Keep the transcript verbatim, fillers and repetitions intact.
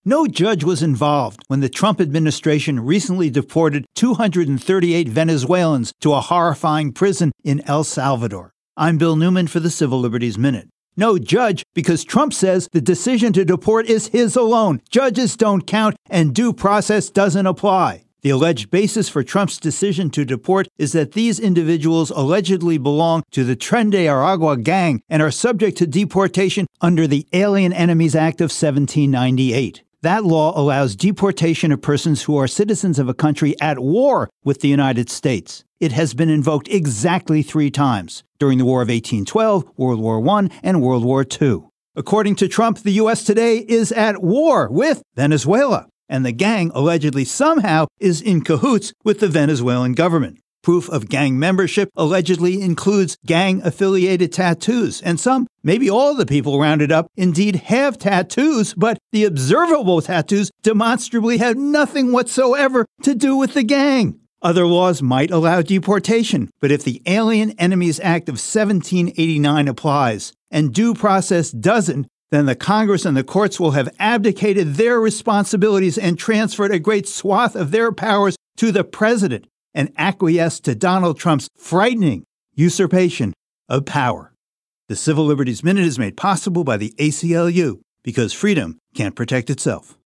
No judge was involved when the Trump administration recently deported two hundred thirty-eight Venezuelans to a horrifying prison in El Salvador. I'm Bill Newman for the Civil Liberties Minute. No judge, because Trump says the decision to deport is his alone. Judges don't count, and due process doesn't apply. The alleged basis for Trump's decision to deport is that these individuals allegedly belong to the Tren de Aragua gang and are subject to deportation under the Alien Enemies Act of seventeen ninety-eight. That law allows deportation of persons who are citizens of a country at war with the United States. It has been invoked exactly three times, during the War of eighteen twelve, World War One, and World War Two. According to Trump, the U S today is at war with Venezuela, and the gang allegedly somehow is in cahoots with the Venezuelan government. Proof of gang membership allegedly includes gang-affiliated tattoos, and some, maybe all of the people rounded up, indeed have tattoos, but the observable tattoos demonstrably have nothing whatsoever to do with the gang. Other laws might allow deportation, but if the Alien Enemies Act of seventeen eighty-nine applies, and due process doesn't, then the Congress and the courts will have abdicated their responsibilities and transferred a great swath of their powers to the president and acquiesced to Donald Trump's frightening usurpation of power. The Civil Liberties Minute is made possible by the A C L U, because freedom can't protect itself.